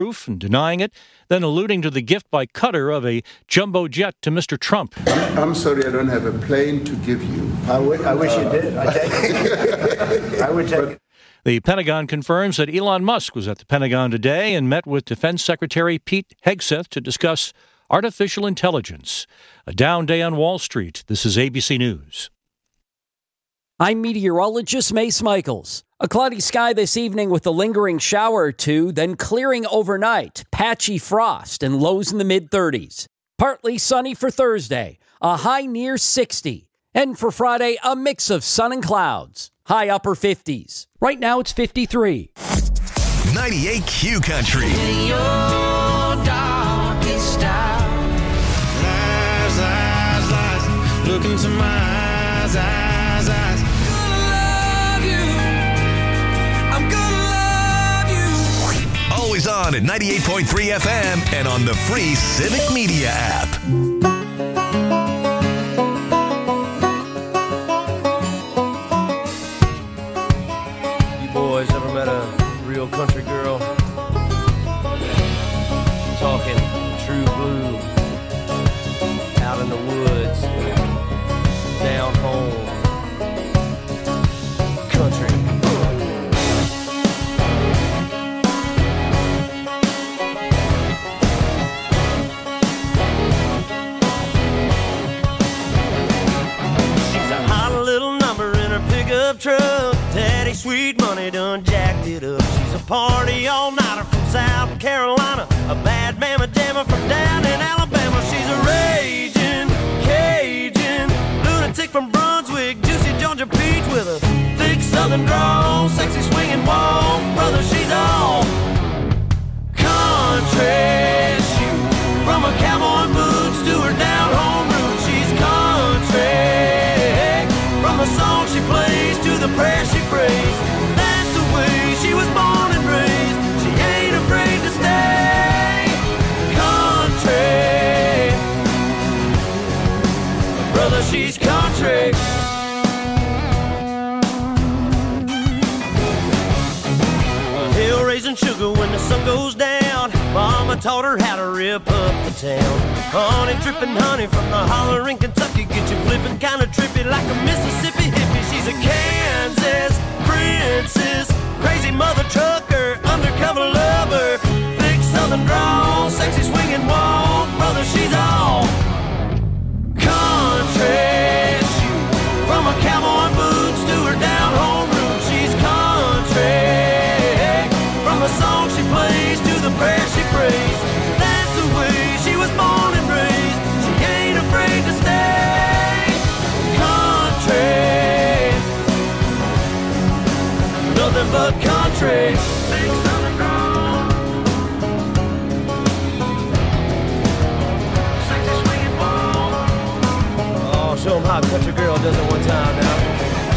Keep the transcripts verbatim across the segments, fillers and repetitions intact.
proof and denying it, then alluding to the gift by Qatar of a jumbo jet to Mister Trump. I'm sorry, I don't have a plane to give you. I, w- I wish uh, you did. I take it. I would take it. The Pentagon confirms that Elon Musk was at the Pentagon today and met with Defense Secretary Pete Hegseth to discuss artificial intelligence. A down day on Wall Street. This is A B C News. I'm meteorologist Mace Michaels. A cloudy sky this evening with a lingering shower or two, then clearing overnight. Patchy frost and lows in the mid-thirties. Partly sunny for Thursday, a high near sixty. And for Friday, a mix of sun and clouds. High upper fifties. Right now it's fifty-three. ninety-eight Q Country. In your darkest hour. Lies, lies, lies. Look into my eyes, eyes, eyes. Always on at ninety-eight point three F M and on the free Civic Media app. You boys ever met a real country girl? Talking true blue, out in the woods, down home, country. Truck, daddy sweet money done jacked it up. She's a party all-nighter from South Carolina, a bad mama jammer from down in Alabama. She's a raging Cajun lunatic from Brunswick, juicy Georgia peach with a thick southern drawl, sexy swinging walk, brother. She's all country. Shoot, from her cowboy boots to her down home roots, she's country. From the song she plays to the prayer she prays, that's the way she was born and raised. She ain't afraid to stay country. Brother, she's country. A hill raising sugar when the sun goes down. Mama taught her how to rip up the town. Honey dripping honey from the holler in Kentucky, get you flipping kinda trippy like a Mississippi hippie. She's a Kansas princess, crazy mother trucker, undercover lover, thick southern drawl, sexy swinging walk, brother. She's all country. Shoot, from her cowboy boots to her down home roots, she's country. From the song she plays to the prayer she prays, that's the way she was born and raised. She ain't afraid to stay country. Nothing but country. Big southern drawl, sexy swinging ball. Oh, show 'em how a country girl does it one time now.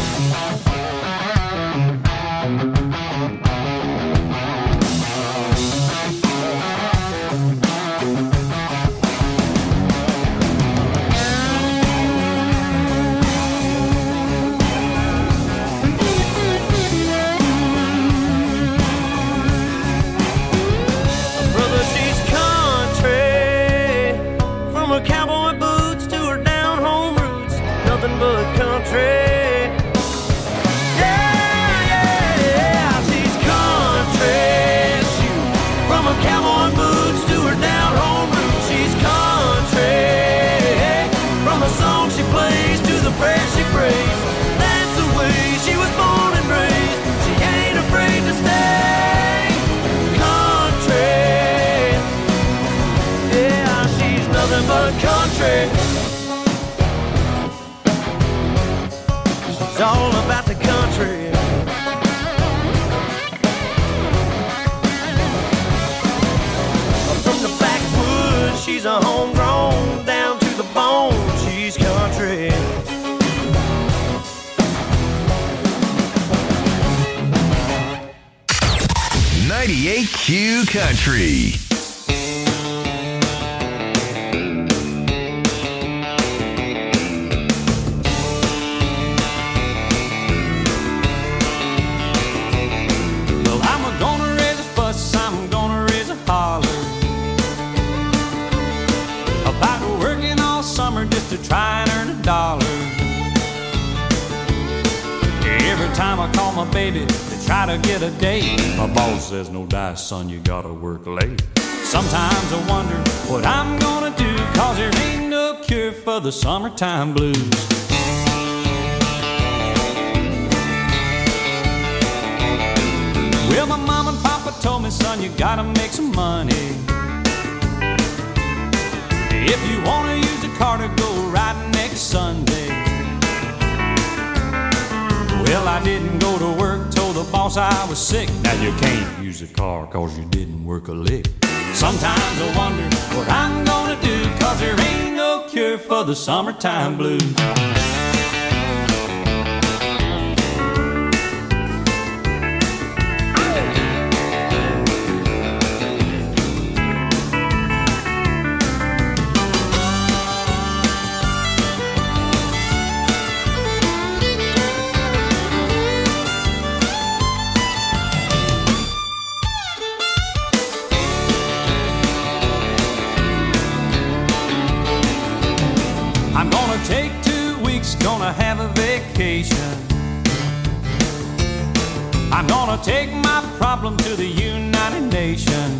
It's all about the country. From the backwoods, she's a homegrown, down to the bone, she's country. ninety-eight Q Country. to try and earn a dollar. Every time I call my baby to try to get a date, my boss says, no dice, son, you gotta work late. Sometimes I wonder what I'm gonna do, cause there ain't no cure for the summertime blues. Well, my mom and papa told me, son, you gotta make some money. If you wanna use a car to go riding next Sunday. Well, I didn't go to work, told the boss I was sick. Now you can't use a car cause you didn't work a lick. Sometimes I wonder what I'm gonna do, cause there ain't no cure for the summertime blues. Take two weeks, gonna have a vacation. I'm gonna take my problem to the United Nations.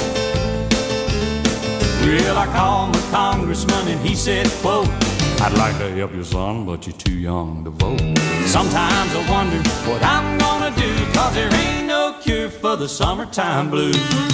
Well, I called my congressman and he said, quote, I'd like to help you, son, but you're too young to vote. Sometimes I wonder what I'm gonna do, cause there ain't no cure for the summertime blues.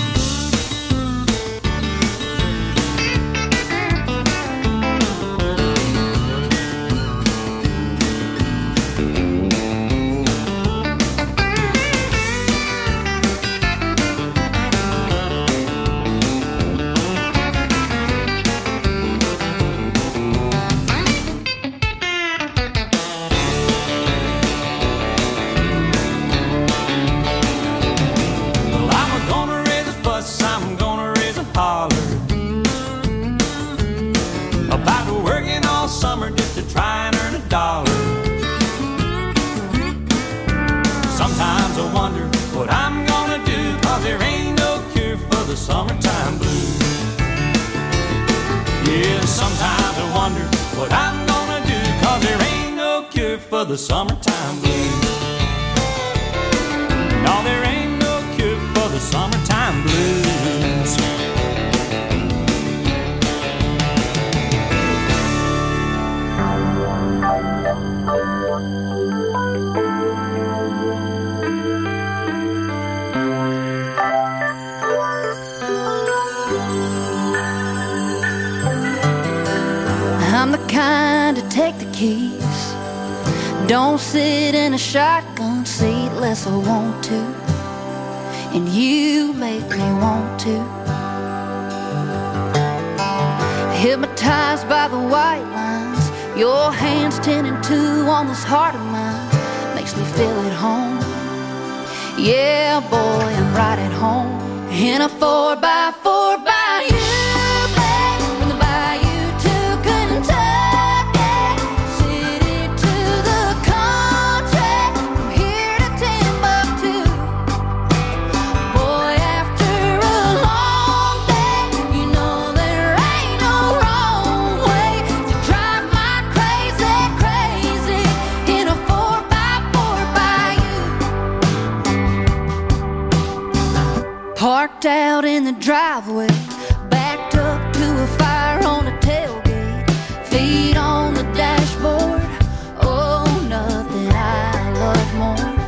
Summertime blues. Yeah, sometimes I wonder what I'm gonna do, cause there ain't no cure for the summertime blues. No, there ain't no cure for the summertime blues. I'm the kind to take the keys, don't sit in a shotgun seat unless I want to, and you make me want to. Hypnotized by the white lines, your hands ten and two on this heart of mine, makes me feel at home. Yeah, boy, I'm right at home in a four by four by you. Parked out in the driveway, backed up to a fire on the tailgate, feet on the dashboard. Oh, nothing I love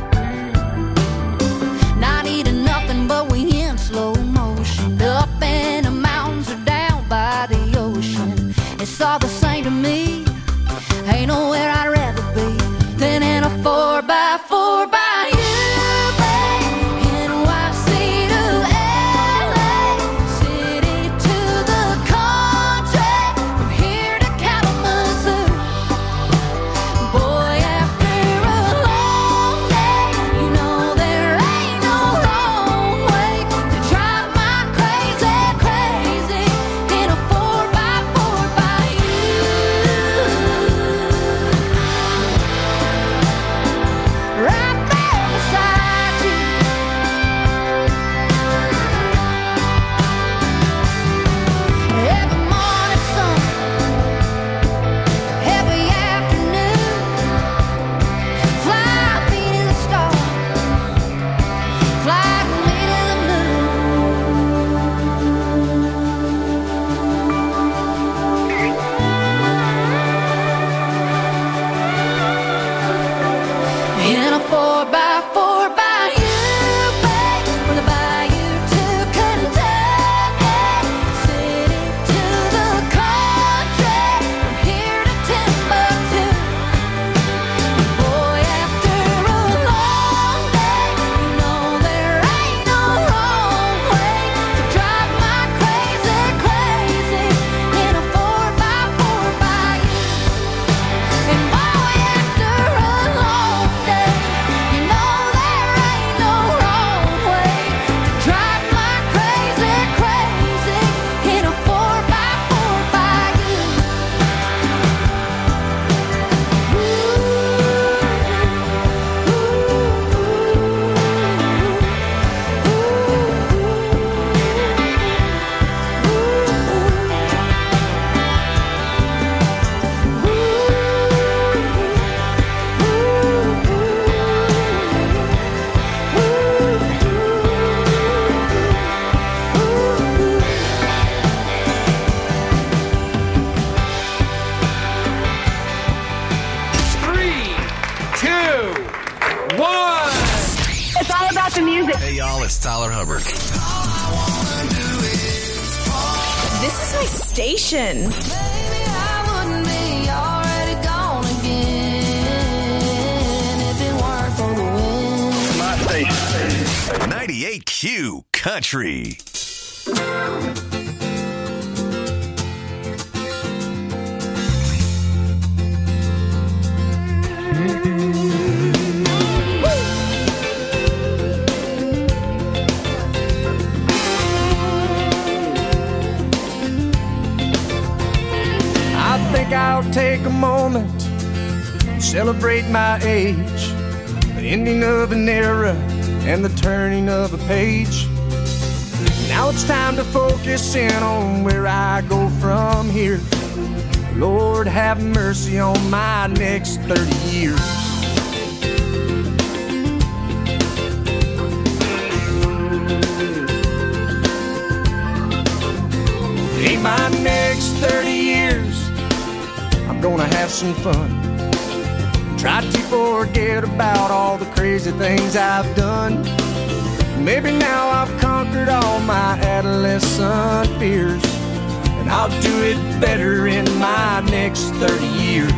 more. Not eating nothing, but we in slow motion, up in the mountains or down by the ocean. It's all the same to me. Ain't nowhere I'd rather be than in a four by four by you. with Tyler Hubbard. This is my station. Maybe I wouldn't be already gone again if it weren't for the wind. My station. ninety-eight Q Country. I think I'll take a moment to celebrate my age, the ending of an era and the turning of a page. Now it's time to focus in on where I go from here. Lord, have mercy on my next thirty years. In my next thirty years, I'm gonna have some fun. Try to forget about all the crazy things I've done. Maybe now I've conquered all my adolescent fears, and I'll do it better in my next thirty years.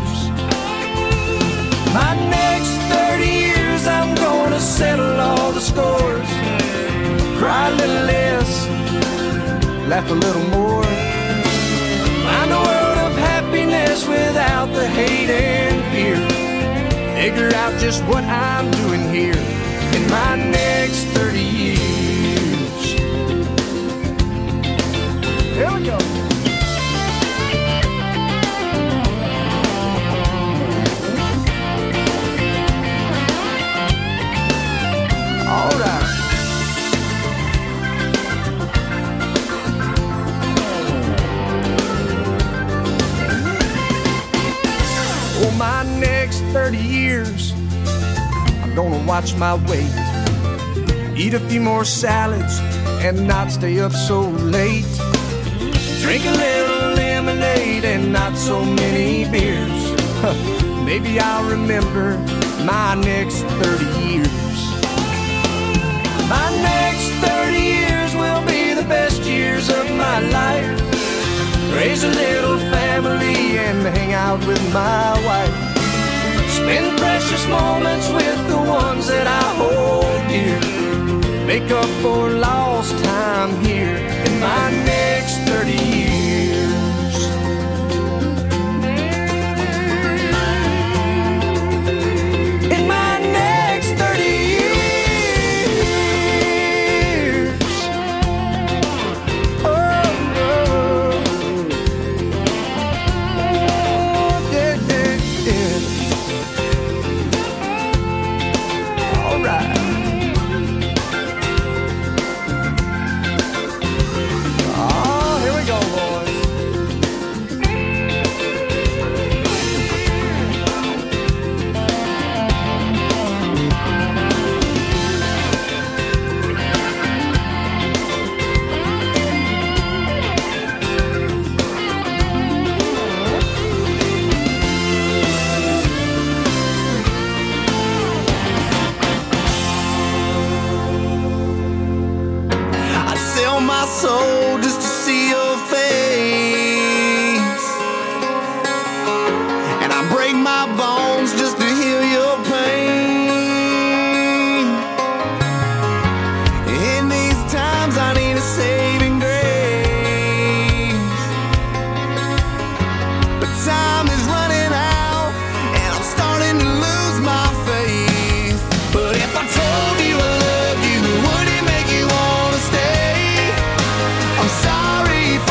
My next thirty years, I'm gonna settle all the scores. Cry a little less, laugh a little more. Find a world of happiness without the hate and fear. Figure out just what I'm doing here in my next thirty years. Here we go. All right. For my next thirty years, I'm gonna watch my weight, eat a few more salads, and not stay up so late. Drink a little lemonade and not so many beers. Maybe I'll remember my next thirty years. My next thirty years will be the best years of my life. Raise a little family and hang out with my wife. Spend precious moments with the ones that I hold dear. Make up for lost time here in my next thirty years. In my next thirty years. Oh, oh. Yeah, yeah, yeah. All right. Oh, here we go, boys. I'd sell my soul just to see your face, and I break my bones just to heal your pain. In these times I need a saving grace, but time is running out and I'm starting to lose my faith. But if I told you I loved you, would it make you wanna stay? I'm sorry if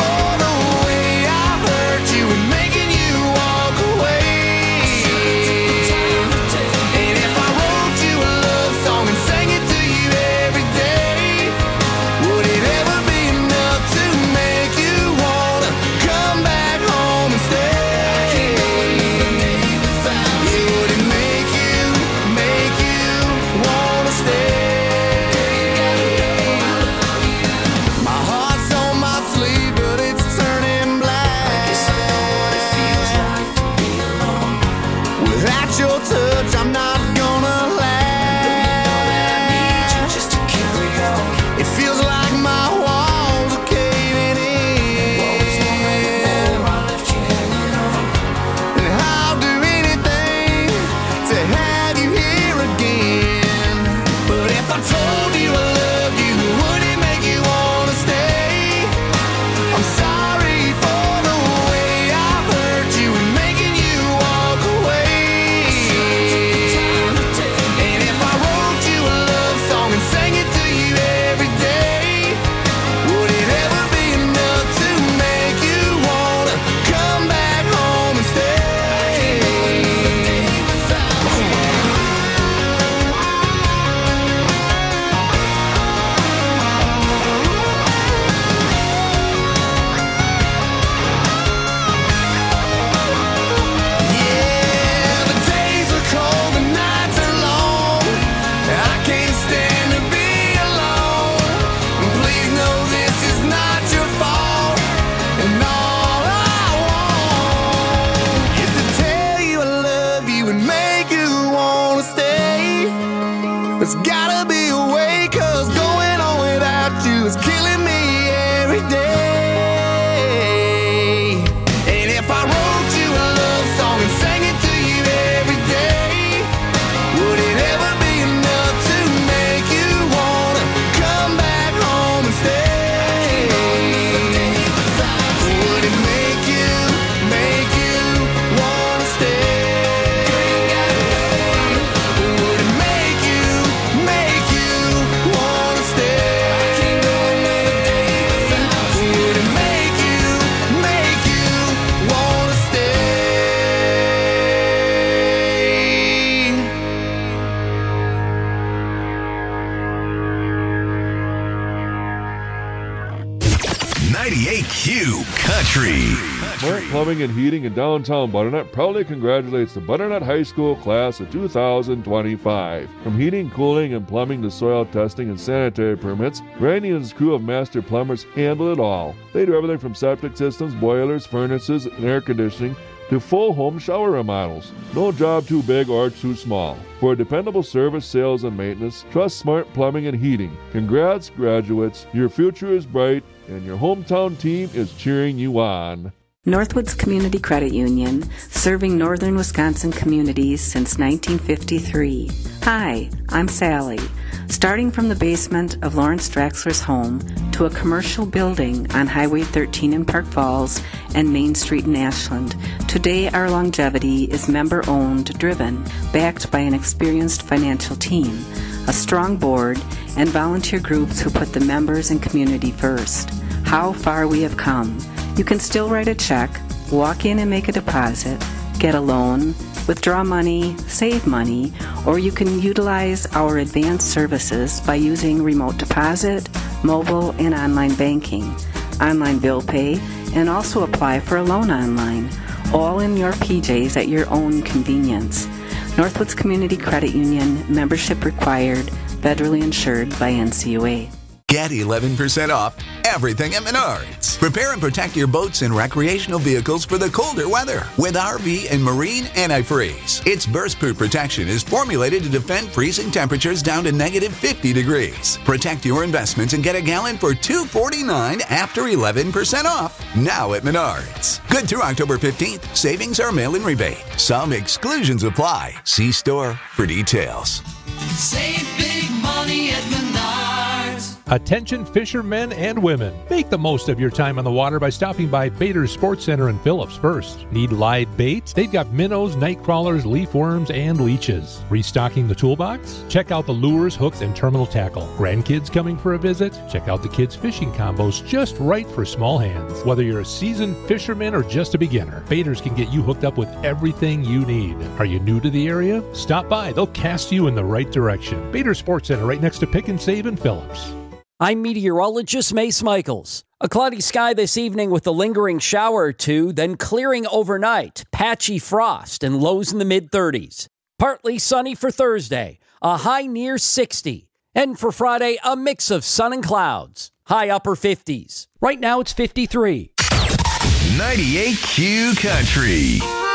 ninety-eight Q Country. Smart Plumbing and Heating in downtown Butternut proudly congratulates the Butternut High School class of two thousand twenty-five. From heating, cooling, and plumbing to soil testing and sanitary permits, Randy and his crew of master plumbers handle it all. They do everything from septic systems, boilers, furnaces, and air conditioning to full home shower remodels. No job too big or too small. For dependable service, sales, and maintenance, trust Smart Plumbing and Heating. Congrats, graduates. Your future is bright, and your hometown team is cheering you on. Northwoods Community Credit Union, serving northern Wisconsin communities since nineteen fifty-three. Hi, I'm Sally. Starting from the basement of Lawrence Draxler's home to a commercial building on Highway thirteen in Park Falls and Main Street in Ashland, today our longevity is member-owned, driven, backed by an experienced financial team, a strong board, and volunteer groups who put the members and community first. How far we have come. You can still write a check, walk in and make a deposit, get a loan, withdraw money, save money, or you can utilize our advanced services by using remote deposit, mobile, and online banking, online bill pay, and also apply for a loan online, all in your P Js at your own convenience. Northwoods Community Credit Union, membership required, federally insured by N C U A. Get eleven percent off everything at Menards. Prepare and protect your boats and recreational vehicles for the colder weather with R V and marine antifreeze. Its burst-proof protection is formulated to defend freezing temperatures down to negative fifty degrees. Protect your investments and get a gallon for two dollars and forty-nine cents after eleven percent off. Now at Menards. Good through October fifteenth. Savings are mail-in rebate. Some exclusions apply. See store for details. Save big money at Menards. Attention fishermen and women. Make the most of your time on the water by stopping by Bader's Sports Center in Phillips first. Need live baits? They've got minnows, night crawlers, leaf worms, and leeches. Restocking the toolbox? Check out the lures, hooks, and terminal tackle. Grandkids coming for a visit? Check out the kids' fishing combos just right for small hands. Whether you're a seasoned fisherman or just a beginner, Bader's can get you hooked up with everything you need. Are you new to the area? Stop by. They'll cast you in the right direction. Bader's Sports Center right next to Pick and Save in Phillips. I'm meteorologist Mace Michaels. A cloudy sky this evening with a lingering shower or two, then clearing overnight. Patchy frost and lows in the mid thirties. Partly sunny for Thursday, a high near sixty. And for Friday, a mix of sun and clouds, high upper fifties. Right now it's fifty-three. ninety-eight Q Country.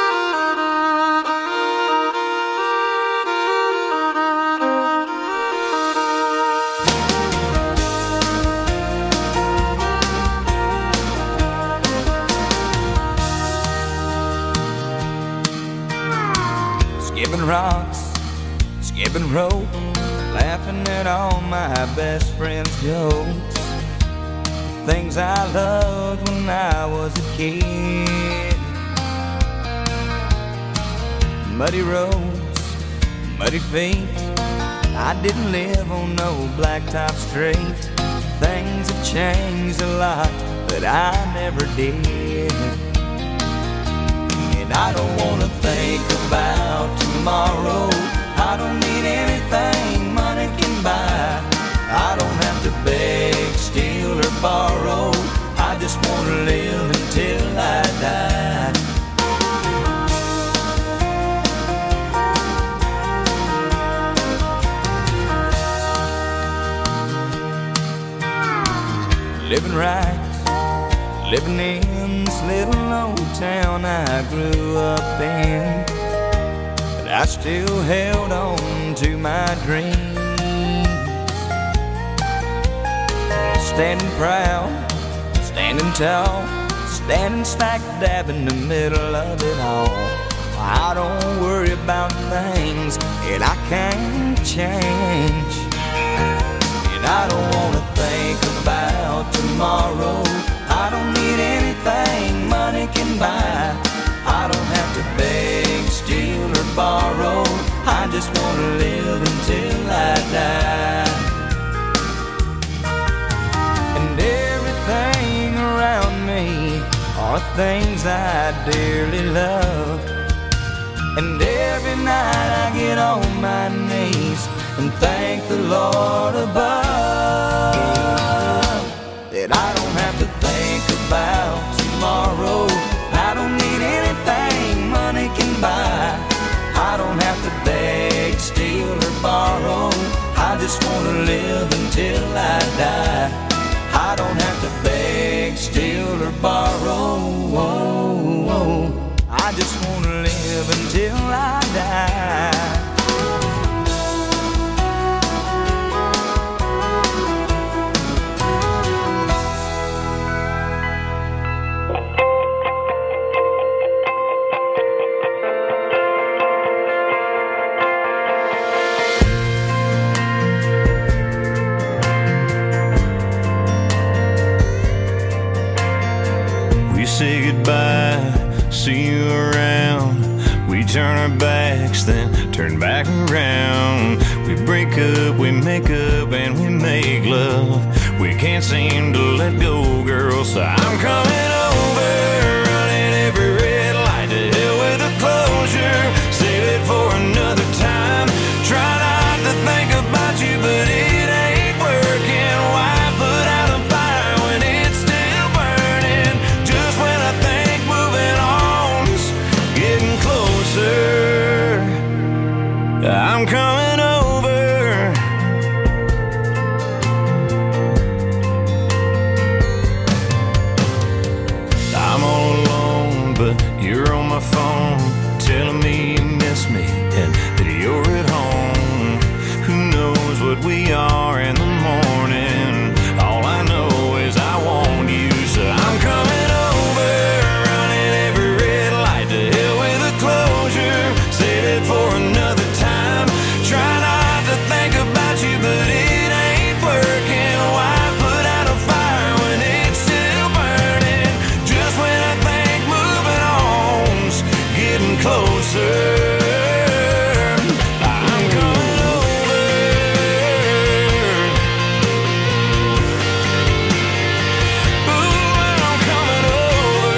Skipping rocks, skipping rope, laughing at all my best friends' jokes. Things I loved when I was a kid. Muddy roads, muddy feet. I didn't live on no blacktop street. Things have changed a lot, but I never did. And I don't wanna think about tomorrow. I don't need anything money can buy. I don't have to beg, steal, or borrow. I just wanna live until I die. Living right, living in this little old town I grew up in, but I still held on to my dreams. Standing proud, standing tall, standing smack dab in the middle of it all. I don't worry about things that I can't change. And I don't wanna think about tomorrow. I don't need anything money can buy. I don't have to beg, steal, or borrow. I just wanna live until I die. And everything around me are things I dearly love. And every night I get on my knees and thank the Lord above that I don't have to think or borrow. I just wanna live until I die. Say goodbye, see you around. We turn our backs, then turn back around. We break up, we make up, and we make love. We can't seem to let go, girl, so I'm coming over, running every red light. To hell with the closure, save it for another time. Try not to think about you, but it ain't working. Why put out a fire when it's still burning? Just when I think moving on's getting closer, I'm coming over. I'm all alone, but you're on my phone, telling me you miss me and that you're at home. Who knows what we are in the morning? All I know is I want you, so I'm coming over, running every red light. To hell with the closure, save it for another time. Try not to think about you, but it ain't working. Why put out a fire when it's still burning? Just when I think moving on's getting closer, I'm coming over. Ooh, I'm coming over.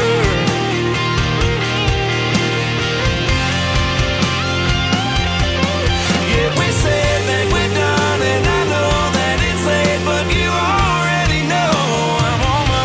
Yeah, we said that we're done, and I know that it's late, but you already know I'm on my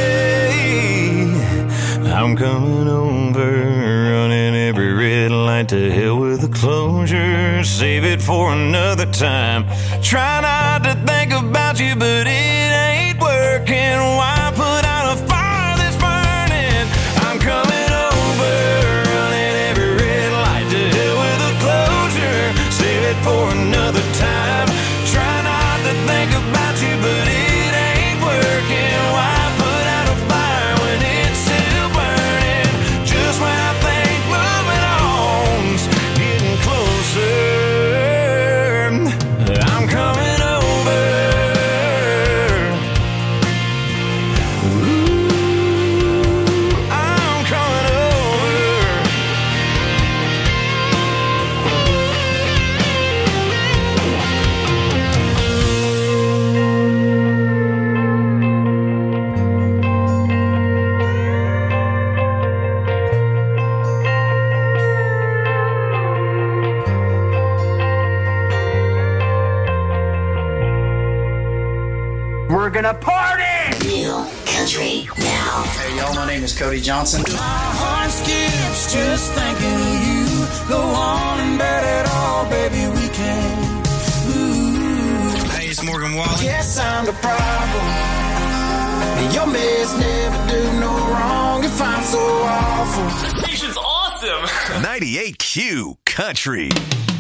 way. I'm coming over, running every red light. To hell with the closure, save it for another time. Try not to think about you, but it ain't working. Why put out a fire that's burning? I'm coming over, running every red light. To hell with the closure, save it for another time. Try not to think about you, but it ain't working. Why put out a fire when it's still burning? Just when I think moving on's getting closer, I'm coming over. Ooh, I'm coming over. We're gonna party! New country now. Hey y'all, my name is Cody Johnson. My heart skips just thinking of you. Go on and bet it all, baby, we can. Ooh. Hey, it's Morgan Wallen. Guess I'm the problem. Your mess never do no wrong if I'm so awful. This station's awesome. ninety-eight Q Country.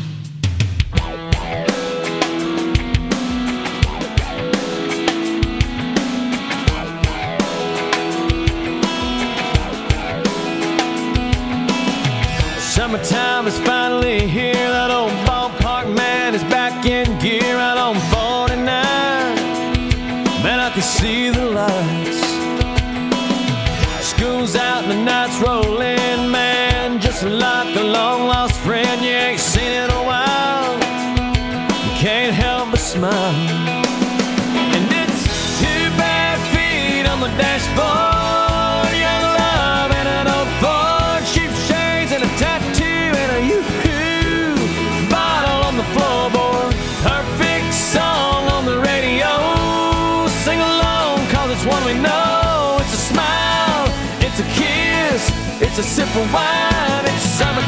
Summertime is finally here. That old ballpark man is back in gear out on forty-nine. Man, I can see the lights. School's out and the night's rolling, man. Just like a long lost friend you ain't seen in a while. You can't help but smile. And it's two bad feet on the dashboard, young love and an old Ford, cheap shades and a tattoo and a yoo-hoo bottle on the floorboard. Perfect song on the radio. Sing along, cause it's one we know. It's a smile, it's a kiss, it's a sip of wine, it's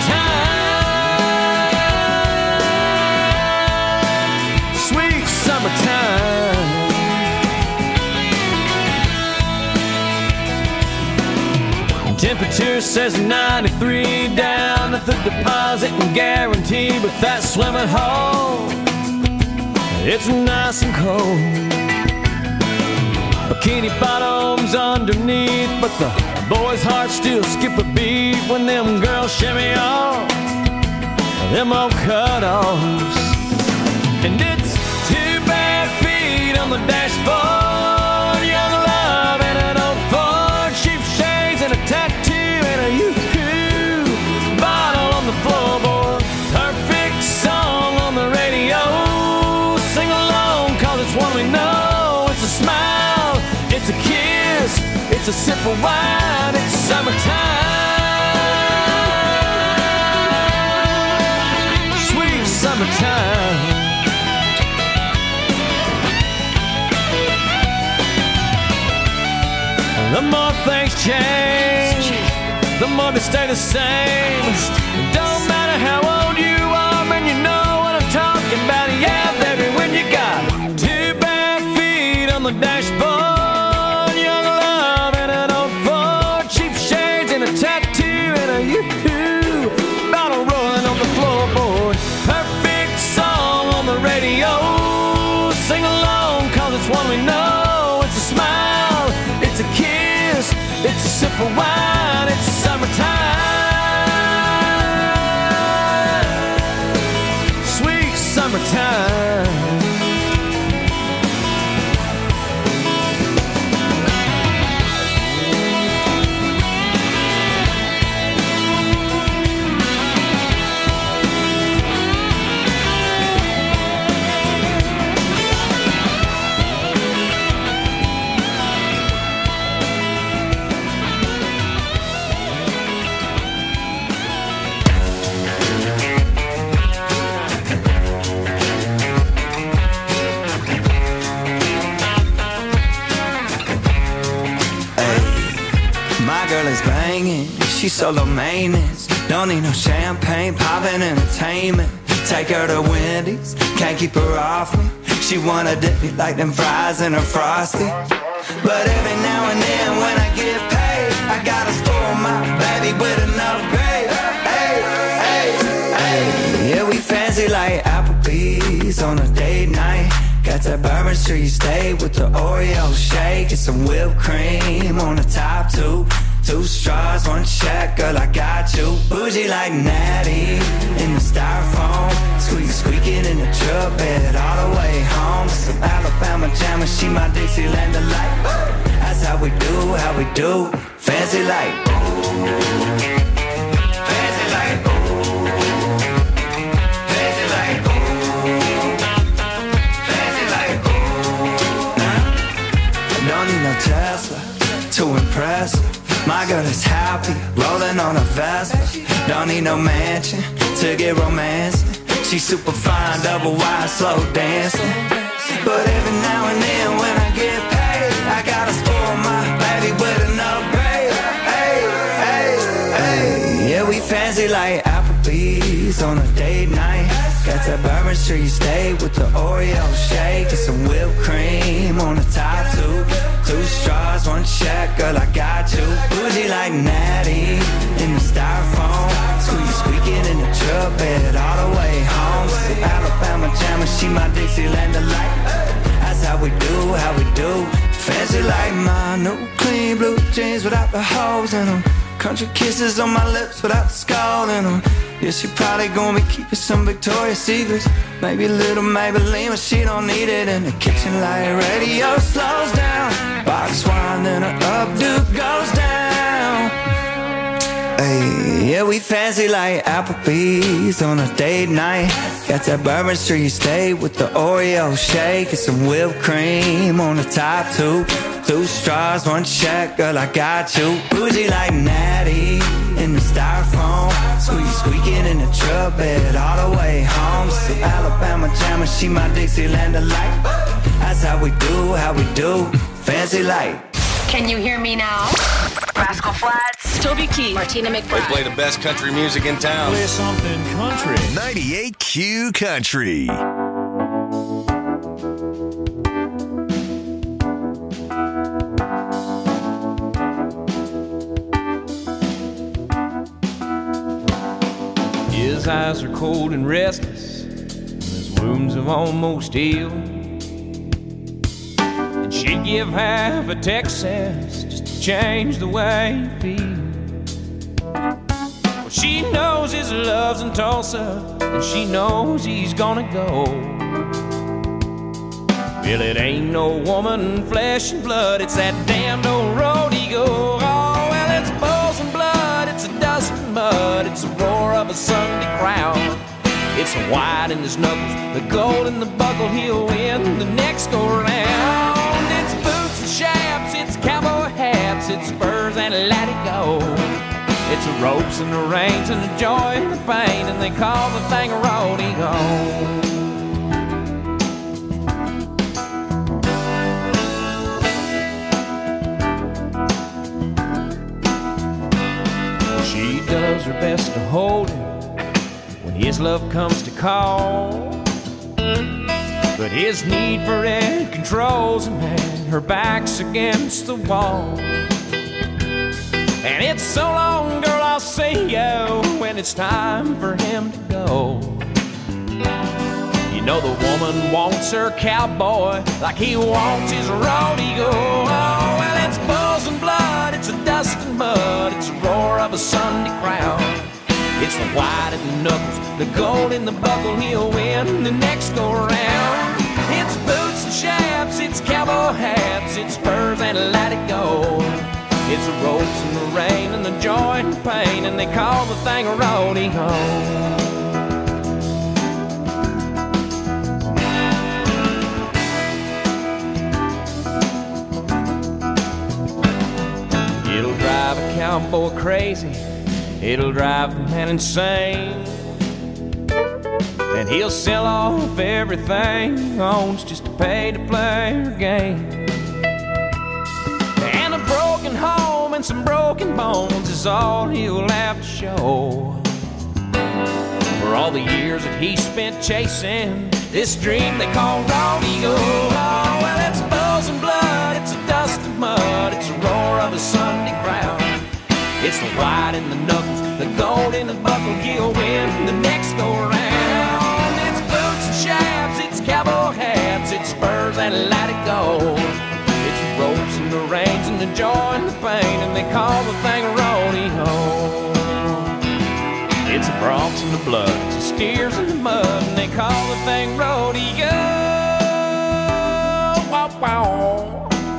summertime, sweet summertime. Temperature says ninety-three, down at the deposit and guarantee. But that swimming hole, it's nice and cold. Bikini bottoms underneath, but the boys' hearts still skip a beat when them girls shimmy off them old cutoffs. And it's two bare feet on the dashboard, young love and an old Ford, cheap shades and a tattoo and a yoo-hoo bottle on the floorboard. Perfect song on the radio, sing along cause it's one we know. It's a smile, it's a kiss, it's a sip of wine, it's summertime, sweet summertime. The more things change, the more they stay the same. Don't matter how old you are, man, you know what I'm talking about. Yeah, baby, when you got two bare feet on the dashboard, young love and an old Ford, cheap shades and a tattoo and a yoo-hoo bottle rolling on the floorboard. Perfect song on the radio, sing along cause it's one we know. It's a smile, it's a kiss, it's a sip of wine, it's summertime, sweet summertime. She's solo maintenance, don't need no champagne, poppin' entertainment. Take her to Wendy's, can't keep her off me. She wanna dip me like them fries in her Frosty. But every now and then when I get paid, I gotta spoil my baby with an upgrade. Hey, hey, hey. Yeah, we fancy like Applebee's on a date night. Got that Bourbon Street steak with the Oreo shake and some whipped cream on the top two. Two straws, one check, girl, I got you. Bougie like Natty in the styrofoam. Squeak, squeaking in the truck bed all the way home. Some Alabama jammer, she my Dixieland delight. That's how we do, how we do. Fancy like, fancy like, fancy like, fancy like. Nah, I don't need no Tesla to impress her. My girl is happy, rolling on a Vespa. Don't need no mansion to get romancing. She's super fine, double wide, slow dancing. But every now and then when I get paid, I gotta spoil my baby with an upgrade. Hey, hey, hey. Yeah, we fancy like Applebee's on a date night. Got that Bourbon Street steak with the Oreo shake and some whipped cream on the top two. Two straws, one check, girl, I got you. Bougie like Natty in the styrofoam. Squeak, squeaking in the truck bed all the way home. Some Alabama jammer, she my Dixieland delight. That's how we do, how we do. Fancy like my new clean blue jeans without the holes in them. Country kisses on my lips without the skull in them. Yeah, she probably gonna be keeping some Victoria's Secrets. Maybe a little Maybelline, but she don't need it. In the kitchen light radio slows down. Box wine, then her updo goes down. Hey, yeah, we fancy like Applebee's on a date night. Got that Bourbon Street steak with the Oreo shake and some whipped cream on the top two. Two straws, one check, girl, I got you. Bougie like Natty in the styrofoam. Squeak, squeaking in the truck bed all the way home. Some Alabama jammer, she my Dixieland delight. That's how we do, how we do. Fancy like. Can you hear me now? Rascal Flatts, Toby Keith, Martina McBride. They play the best country music in town. Play something country. ninety-eight Q Country. his eyes are cold and restless, and his wounds have almost healed. And she'd give half a Texas just to change the way he feels. Well, she knows his love's in Tulsa, and she knows he's gonna go. Well, it ain't no woman, flesh and blood, it's that damned old road he goes. Oh, well, it's bulls and blood, it's a dust and mud, it's the roar of a Sunday crowd. It's the white in his knuckles, the gold in the buckle, he'll win the next go round. It's boots and chaps, it's cowboy hats, it's spurs and let it go. It's the ropes and the reins and the joy and the pain, and they call the thing a rodeo. She does her best to hold him when his love comes to call, but his need for it controls him, and her back's against the wall. And it's so long, girl, I'll see you when it's time for him to go. You know the woman wants her cowboy like he wants his rodeo. Oh, well, it's bulls and blood, it's a dust and mud, it's the roar of a Sunday crowd. It's the white in the knuckles, the gold in the buckle, he'll win the next go round. It's boots and chaps, it's cowboy hats, it's spurs and let it go. It's the ropes and the rain and the joy and the pain, and they call the thing a rodeo. It'll drive a cowboy crazy, it'll drive the man insane, and he'll sell off everything he owns just to pay to play her game. And a broken home and some broken bones is all he'll have to show for all the years that he spent chasing this dream they call rodeo. Oh, well, it's bulls and blood, it's a dust and mud, it's the roar of a Sunday crowd. It's the white in the knuckles, the gold in the buckle, he'll win the next go round. It's boots and chaps, it's cowboy hats, it's spurs and let it go. It's the ropes and the reins and the joy and the pain, and they call the thing a rodeo. It's the broncs and the blood, it's the steers and the mud, and they call the thing rodeo. Wow, wow.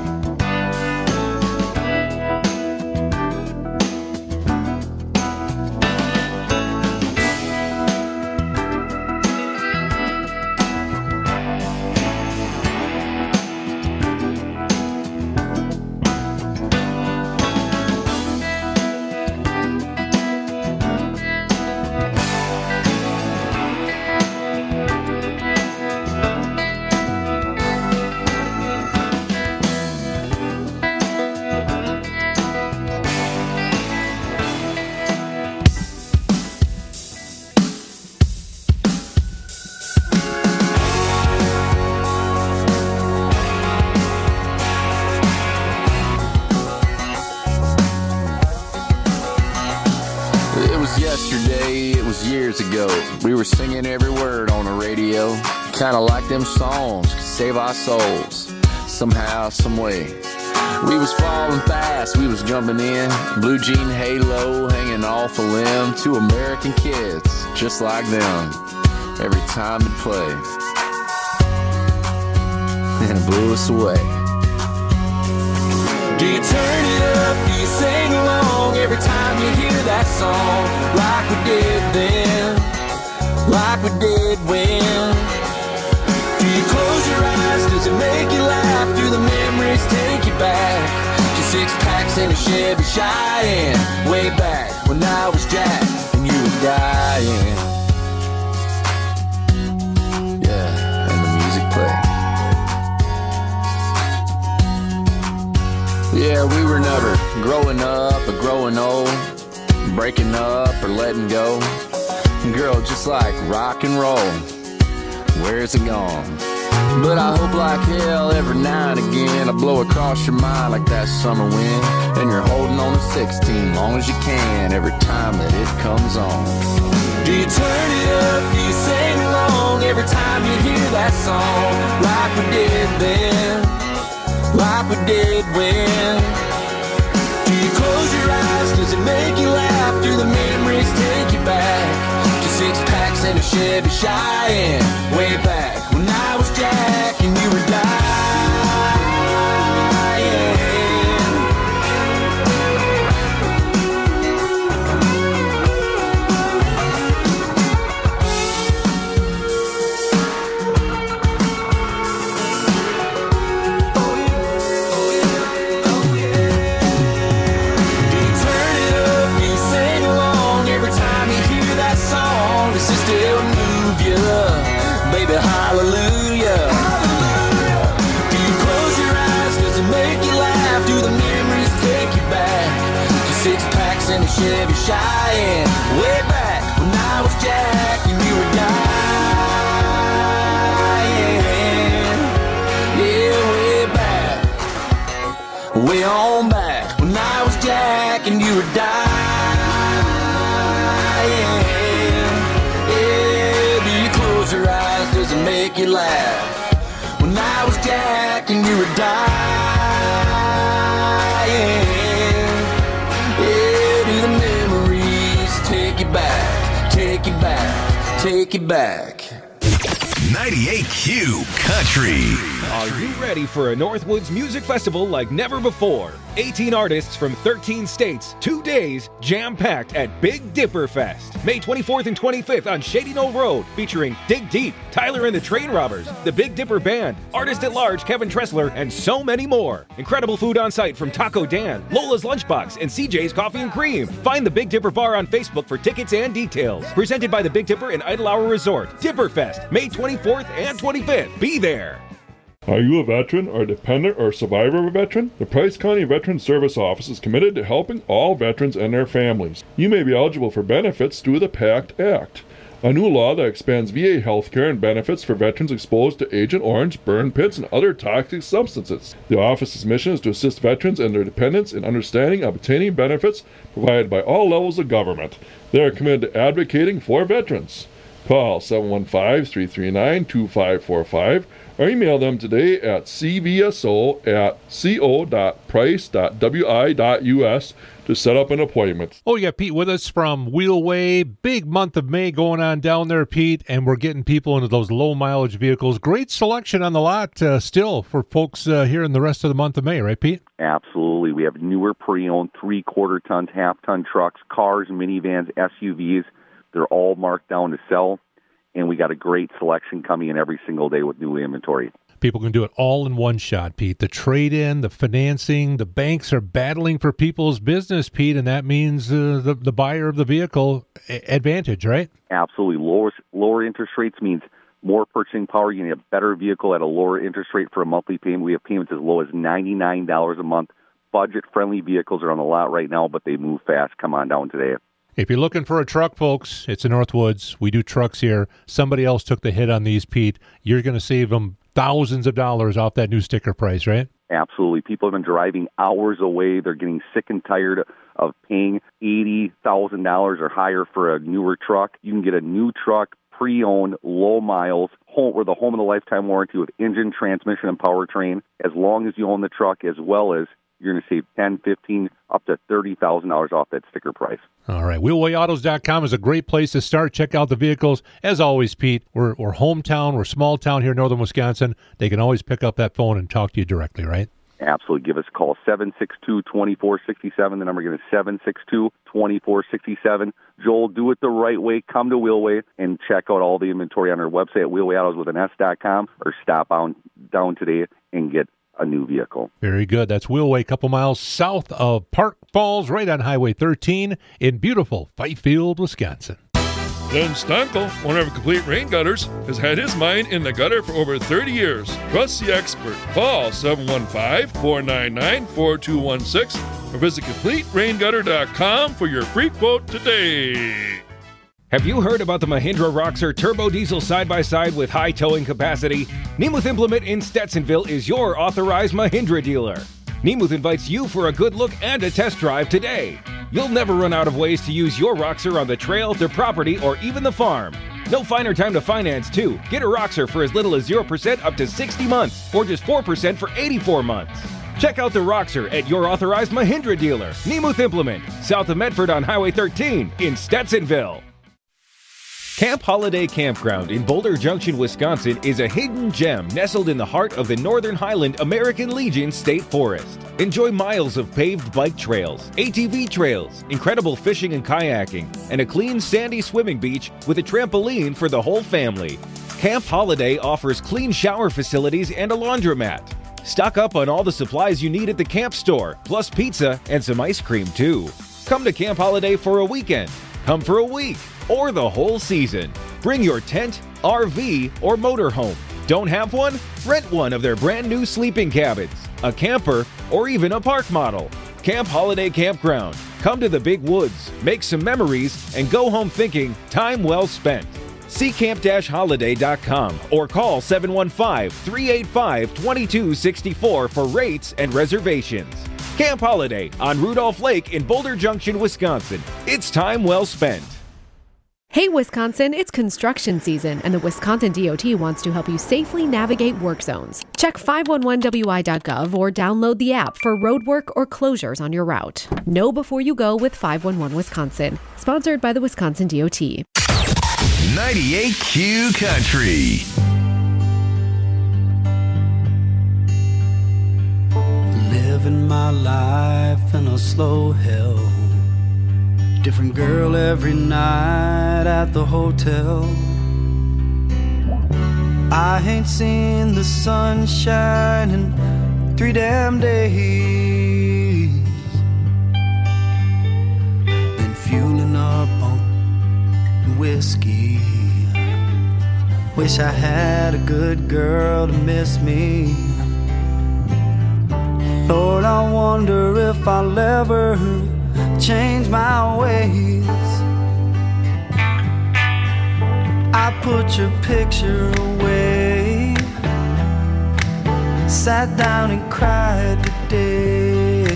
Ago, we were singing every word on the radio, kinda like them songs could save our souls somehow, some way. We was falling fast, we was jumping in, blue jean halo hanging off a limb, two American kids just like them every time they play, and it blew us away. Do you turn it up, do you sing along every time you hear that song, like we did then, like we did when? Do you close your eyes, does it make you laugh, do the memories take you back to six packs in a Chevy Cheyenne, way back when I was Jack and you were dying? Yeah, and the music played. Yeah, we were never growing up or growing old, breaking up or letting go. Girl, just like rock and roll, where's it gone? But I hope like hell every now and again I blow across your mind like that summer wind, and you're holding on to sixteen, long as you can, every time that it comes on. Do you turn it up, do you sing along every time you hear that song? Like we did then, like we did when. Do you close your eyes, does it make you laugh? Do the memories take you back to six packs and a Chevy Cheyenne? Way back when I was Jack and you were dying. Baby, hallelujah. Hallelujah. Do you close your eyes? Does it make you laugh? Do the memories take you back to six packs and a Chevy Cheyenne? Way back when I was Jack and you were dying. Yeah, way back, way on back when I was Jack and you were dying. Your eyes, does it make you laugh? When I was Jack and you were dying. Yeah, do the memories take you back, take you back, take you back. ninety-eight Q Country. Are you ready for a Northwoods Music Festival like never before? eighteen artists from thirteen states, two days, jam-packed at Big Dipper Fest. May twenty-fourth and twenty-fifth on Shady Knoll Road, featuring Dig Deep, Tyler and the Train Robbers, the Big Dipper Band, Artist at Large Kevin Tressler, and so many more. Incredible food on site from Taco Dan, Lola's Lunchbox, and C J's Coffee and Cream. Find the Big Dipper Bar on Facebook for tickets and details. Presented by the Big Dipper and Idle Hour Resort. Dipper Fest, May twenty-fourth and twenty-fifth. Be there. Are you a veteran or dependent or survivor of a veteran? The Price County Veteran Service Office is committed to helping all veterans and their families. You may be eligible for benefits through the PACT Act, a new law that expands V A health care and benefits for veterans exposed to Agent Orange, burn pits, and other toxic substances. The office's mission is to assist veterans and their dependents in understanding and obtaining benefits provided by all levels of government. They are committed to advocating for veterans. Call seven one five, three three nine, two five four five or email them today at c v s o at co dot price dot w i dot u s to set up an appointment. Oh, yeah, Pete with us from Wheelway. Big month of May going on down there, Pete, and we're getting people into those low-mileage vehicles. Great selection on the lot uh, still for folks uh, here in the rest of the month of May, right, Pete? Absolutely. We have newer pre-owned three-quarter tons, half-ton trucks, cars, minivans, S U Vs. They're all marked down to sell, and we got a great selection coming in every single day with new inventory. People can do it all in one shot, Pete. The trade-in, the financing, the banks are battling for people's business, Pete, and that means uh, the, the buyer of the vehicle advantage, right? Absolutely. Lower, lower interest rates means more purchasing power. You get a better vehicle at a lower interest rate for a monthly payment. We have payments as low as ninety-nine dollars a month. Budget-friendly vehicles are on the lot right now, but they move fast. Come on down today. If you're looking for a truck, folks, it's in Northwoods. We do trucks here. Somebody else took the hit on these, Pete. You're going to save them thousands of dollars off that new sticker price, right? Absolutely. People have been driving hours away. They're getting sick and tired of paying eighty thousand dollars or higher for a newer truck. You can get a new truck, pre-owned, low miles, home, with a home of the lifetime warranty with engine, transmission, and powertrain, as long as you own the truck, as well as you're going to save ten, fifteen, up to thirty thousand dollars off that sticker price. All right. wheelway autos dot com is a great place to start. Check out the vehicles. As always, Pete, we're, we're hometown. We're small town here in northern Wisconsin. They can always pick up that phone and talk to you directly, right? Absolutely. Give us a call, seven six two, two four six seven. The number again is seven six two, two four six seven. Joel, do it the right way. Come to Wheelway and check out all the inventory on our website at wheelway autos with an S dot com, or stop on down today and get a new vehicle. Very good. That's Wheelway, a couple miles south of Park Falls, right on Highway thirteen in beautiful Fifield, Wisconsin. Glenn Stankel, owner of Complete Rain Gutters, has had his mind in the gutter for over thirty years. Trust the expert. Call seven one five, four nine nine, four two one six or visit complete rain gutter dot com for your free quote today. Have you heard about the Mahindra Roxor Turbo Diesel side-by-side with high towing capacity? Nemeth Implement in Stetsonville is your authorized Mahindra dealer. Nemuth invites you for a good look and a test drive today. You'll never run out of ways to use your Roxor on the trail, the property, or even the farm. No finer time to finance, too. Get a Roxor for as little as zero percent up to sixty months, or just four percent for eighty-four months. Check out the Roxor at your authorized Mahindra dealer, Nemuth Implement, south of Medford on Highway thirteen in Stetsonville. Camp Holiday Campground in Boulder Junction, Wisconsin is a hidden gem nestled in the heart of the Northern Highland American Legion State Forest. Enjoy miles of paved bike trails, A T V trails, incredible fishing and kayaking, and a clean sandy swimming beach with a trampoline for the whole family. Camp Holiday offers clean shower facilities and a laundromat. Stock up on all the supplies you need at the camp store, plus pizza and some ice cream too. Come to Camp Holiday for a weekend. Come for a week. Or the whole season. Bring your tent, R V, or motorhome. Don't have one? Rent one of their brand new sleeping cabins, a camper, or even a park model. Camp Holiday Campground. Come to the big woods, make some memories, and go home thinking time well spent. See camp dash holiday dot com or call seven one five, three eight five, two two six four for rates and reservations. Camp Holiday on Rudolph Lake in Boulder Junction, Wisconsin. It's time well spent. Hey Wisconsin, it's construction season, and the Wisconsin D O T wants to help you safely navigate work zones. Check five one one W I dot gov or download the app for road work or closures on your route. Know before you go with five one one Wisconsin. Sponsored by the Wisconsin D O T. ninety-eight Q Country. Living my life in a slow hell. Different girl every night at the hotel. I ain't seen the sunshine in three damn days. Been fueling up on whiskey. Wish I had a good girl to miss me. Lord, I wonder if I'll ever change my ways. I put your picture away, sat down and cried today.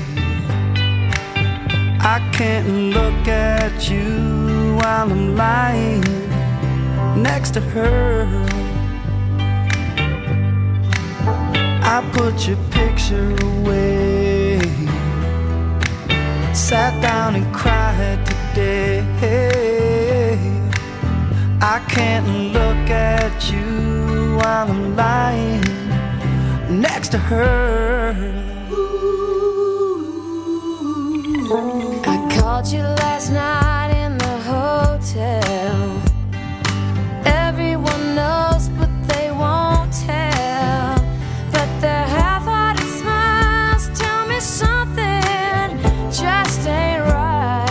I can't look at you while I'm lying next to her. I put your picture away, sat down and cried today. I can't look at you while I'm lying next to her. I called you last night in the hotel. Everyone knows but they won't tell. But their half-hearted smiles tell me something just ain't right.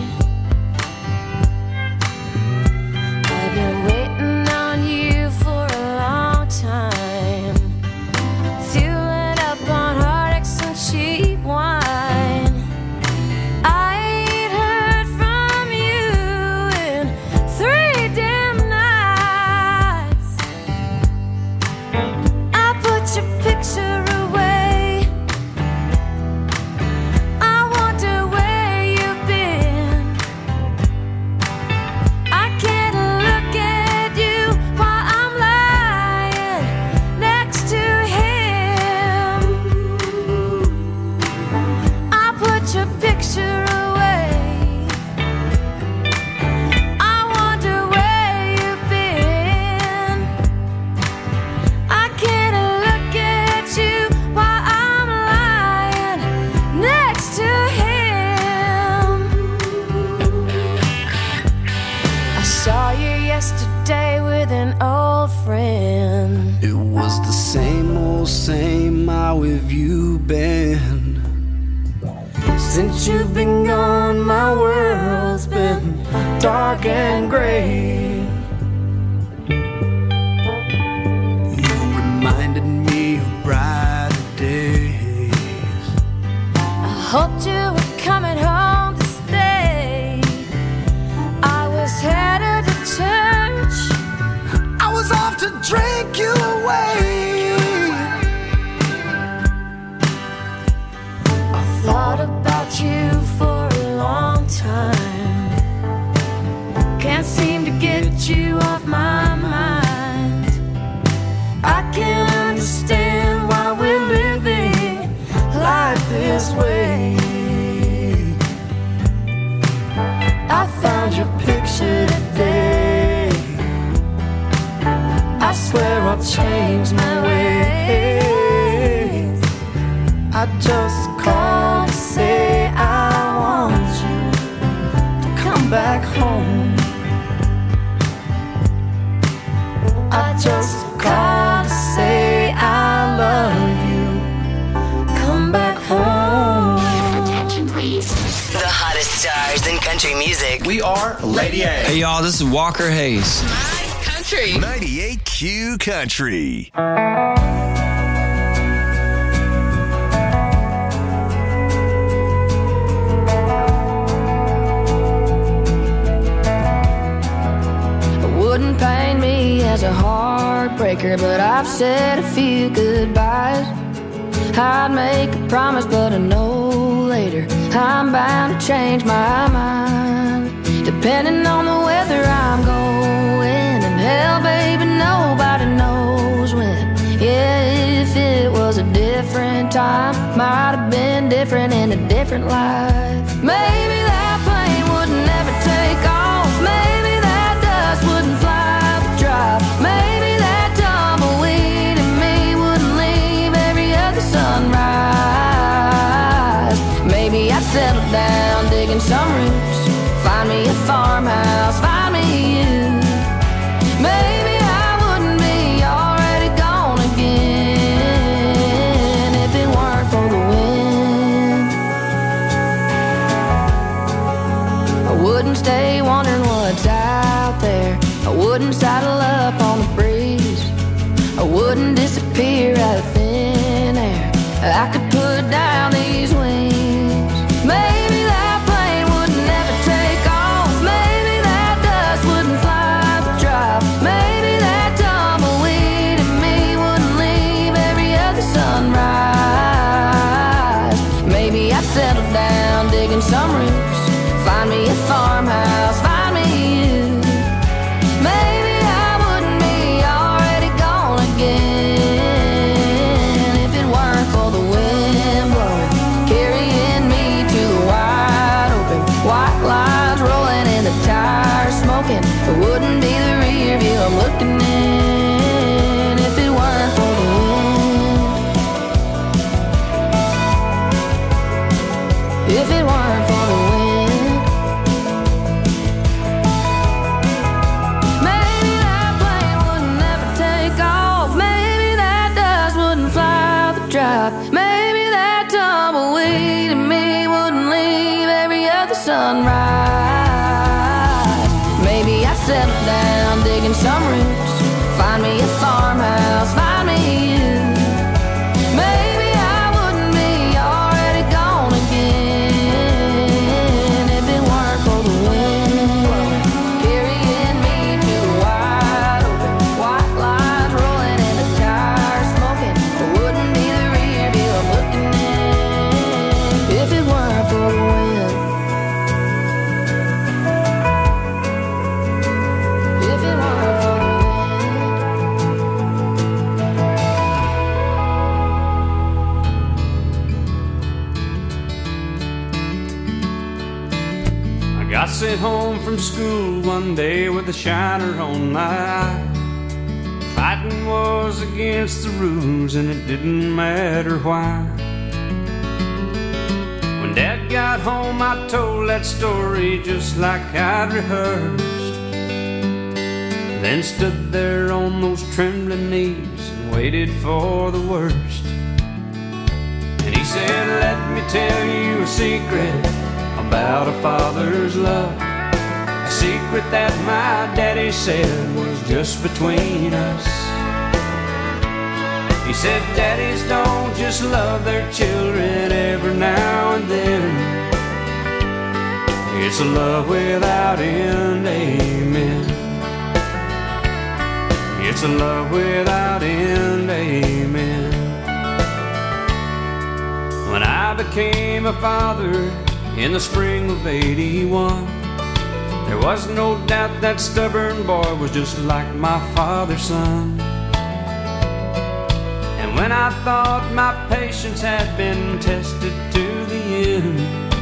I've been waiting on you for a long time, fueling up on heartaches and cheap wine. I ain't heard from you in three damn nights. I put your picture away. I wonder where you've been. I can't look at you while I'm lying next to him. I put your picture away. I wonder where you've been. I can't look at you while I'm lying next to him. I saw you yesterday with an old friend. It was the same old same. How have you been? Since you've been gone, my world's been dark and gray. You reminded me of brighter days. I hoped you were coming home to stay. I was headed to church. I was off to drink you away. The hottest stars in country music. We are Lady A. Hey, y'all, this is Walker Hayes. Country. ninety-eight Q Country. Wouldn't pain me as a heartbreaker, but I've said a few goodbyes. I'd make a promise, but I know later I'm bound to change my mind. Depending on the weather I'm going, and hell, baby, nobody knows when. Yeah, if it was a different time, might have been different in a different life. Maybe that plane would never take off. Maybe that dust wouldn't fly the drive. Maybe that tumbleweed in me wouldn't leave every other sunrise. Maybe I'd settle down digging some roots, find me a farmhouse, find me you. Maybe I wouldn't be already gone again if it weren't for the wind. I wouldn't stay wondering what's out there. I wouldn't saddle up on the breeze. I wouldn't disappear out of thin air. I could put down these wings. Maybe that plane would never take off. Maybe that dust wouldn't fly the drive. Maybe that tumbleweed in me wouldn't leave every other sunrise. Maybe I'd settle down digging some roots, find me a farmhouse, find me you. Maybe I wouldn't be already gone again if it weren't for the wind blowing, carrying me to the wide open. White lines rolling and the tires smoking. It wouldn't be the rear view I'm looking in if it weren't for the wind. If it weren't for the wind. Maybe that plane would never take off. Maybe that dust wouldn't fly the drive. Maybe that tumbleweed in me wouldn't leave every other sunrise. Maybe I'd settle down digging some roots, find me a farmhouse, find me you. Maybe I wouldn't be already gone again if it weren't for the wind carrying me to the wide open. White lines rolling and the tires smoking. It wouldn't be the rear view I'm looking in if it weren't for the wind. If it weren't for the I got sent home from school one day with a shiner on my eye. Fighting was against the rules and it didn't matter why. When Dad got home I told that story just like I'd rehearsed. Then stood there on those trembling knees and waited for the worst. And he said, let me tell you a secret about a father's love. A secret that my daddy said was just between us. He said, daddies don't just love their children every now and then. It's a love without end, amen. It's a love without end, amen. When I became a father in the spring of eighty-one, there was no doubt that stubborn boy was just like my father's son. And when I thought my patience had been tested to the end,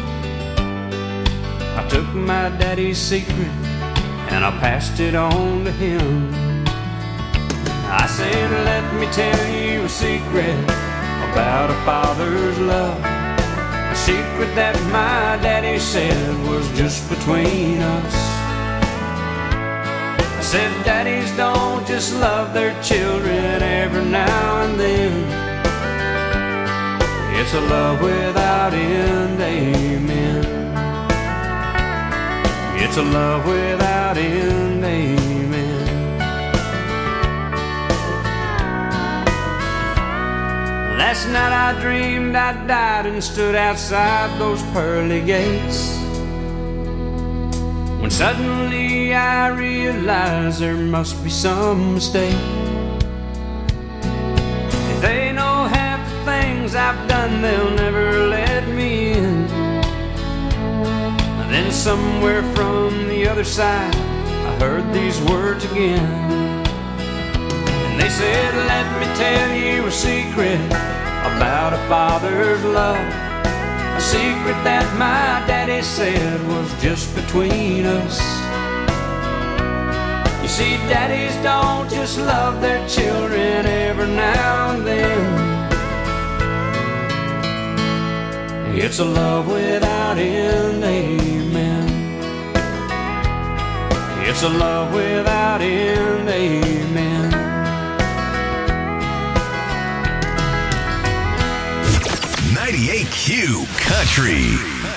I took my daddy's secret and I passed it on to him. I said, let me tell you a secret about a father's love. A secret that my daddy said was just between us. I said, daddies don't just love their children every now and then. It's a love without end, amen. It's a love without end, amen. Last night I dreamed I died and stood outside those pearly gates, when suddenly I realized there must be some mistake. If they know half the things I've done, they'll never let me in. Then somewhere from the other side I heard these words again, and they said, let me tell you a secret about a father's love, a secret that my daddy said was just between us. You see, daddies don't just love their children every now and then. It's a love without end, amen. It's a love without end, amen. ninety-eight Q Country.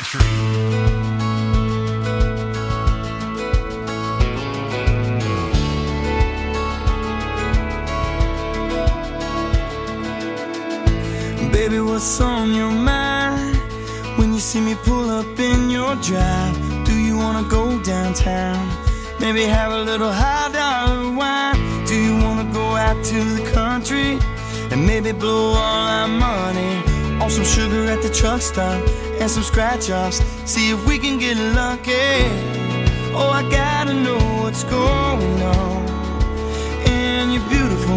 Baby, what's on your mind when you see me pull up in your drive? Do you wanna go downtown? Maybe have a little high dollar wine? Do you wanna go out to the country and maybe blow all our money on some sugar at the truck stop and some scratch offs? See if we can get lucky. Oh, I gotta know what's going on in your beautiful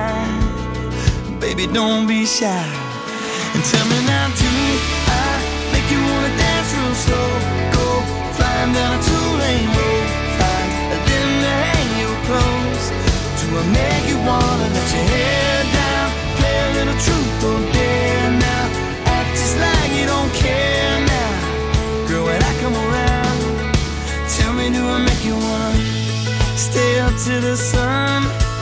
mind. Baby, don't be shy and tell me now, do I make you wanna dance real slow? Go flying down a two-lane road, find a limb to hang your clothes. Do I make you wanna let your hair down, play a little truth or dare now, act just like you don't care now? Girl, when I come around, tell me, do I make you wanna stay up to the sun,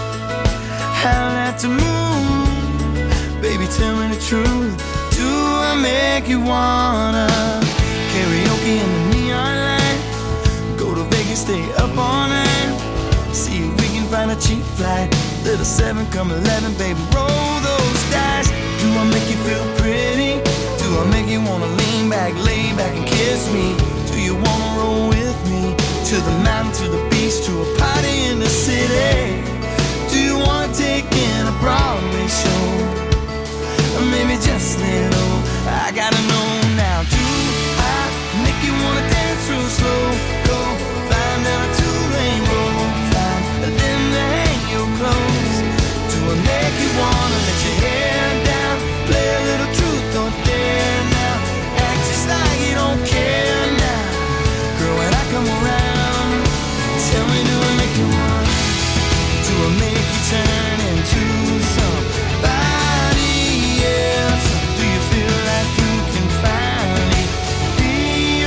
howl at the moon? Baby, tell me the truth, do I make you wanna karaoke in the neon light, go to Vegas, stay up all night, see if we can find a cheap flight, little seven come eleven, baby, roll those dice. Do I make you feel pretty? Do I make you wanna lean back, lay back and kiss me? Do you wanna roll with me to the mountain, to the beach, to a party in the city? Do you wanna take in a Broadway show? Or maybe just lay low, I gotta know now. Do I make you wanna dance real slow? Go flying down a two-lane road, find a limb to hang your clothes. Do I make you wanna let your hair down, play a little truth or dare now, act just like you don't care now? Girl, when I come around, tell me, do I make you wanna, do I make you turn into somebody? Do you feel like you can finally be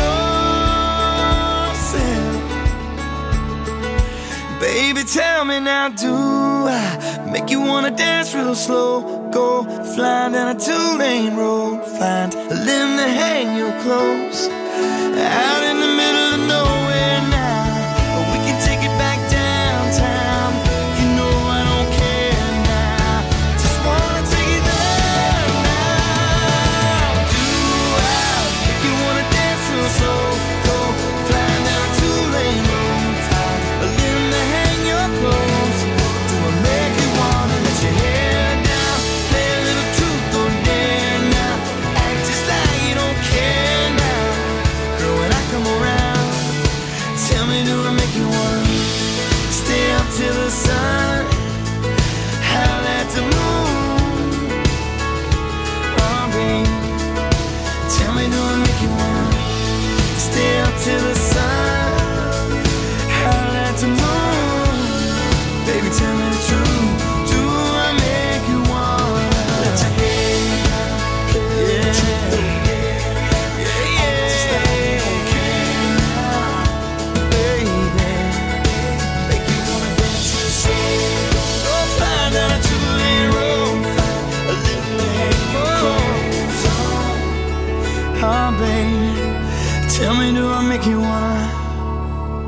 yourself? Baby, tell me now, do I make you wanna dance real slow? Go flying down a two-lane road, find a limb to hang your clothes, out in the middle of nowhere now, or we can take it back downtown. You know I don't care now, just wanna take it there now. Do I make you wanna dance real slow? Go flying down a two-lane road, find a limb to hang your clothes. Do I make you wanna let your hair down, play a little truth or dare now, act just like you don't care now? Girl, when I come around, tell me, do I make you wanna stay up till the sun, howl at the moon? Oh, babe, tell me, do I make you wanna stay up till the sun, howl at the moon? Baby, tell me the truth, do I make you wanna let your hair down, yeah, yeah, yeah, okay now, baby, make you wanna dance real slow. Go flying down a two-lane road, find a little lane clothes on. Oh, baby, tell me, do I make you wanna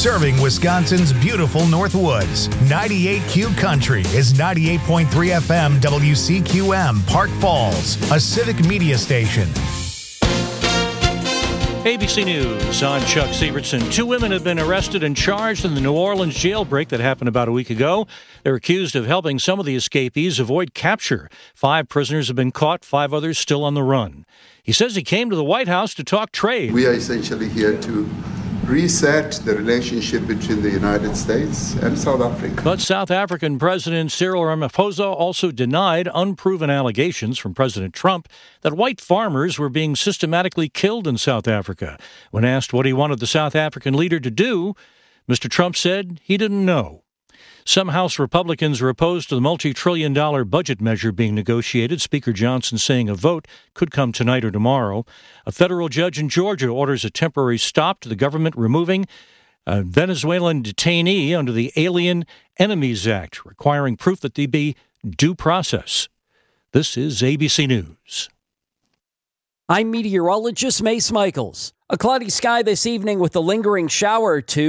serving Wisconsin's beautiful Northwoods. ninety-eight Q Country is ninety-eight point three F M W C Q M, Park Falls, a civic media station. A B C News, I'm Chuck Sievertson. Two women have been arrested and charged in the New Orleans jailbreak that happened about a week ago. They're accused of helping some of the escapees avoid capture. Five prisoners have been caught, five others still on the run. He says he came to the White House to talk trade. We are essentially here to reset the relationship between the United States and South Africa. But South African President Cyril Ramaphosa also denied unproven allegations from President Trump that white farmers were being systematically killed in South Africa. When asked what he wanted the South African leader to do, Mister Trump said he didn't know. Some House Republicans are opposed to the multi-trillion dollar budget measure being negotiated, Speaker Johnson saying a vote could come tonight or tomorrow. A federal judge in Georgia orders a temporary stop to the government removing a Venezuelan detainee under the Alien Enemies Act, requiring proof that there be due process. This is A B C News. I'm meteorologist Mace Michaels. A cloudy sky this evening with a lingering shower or two.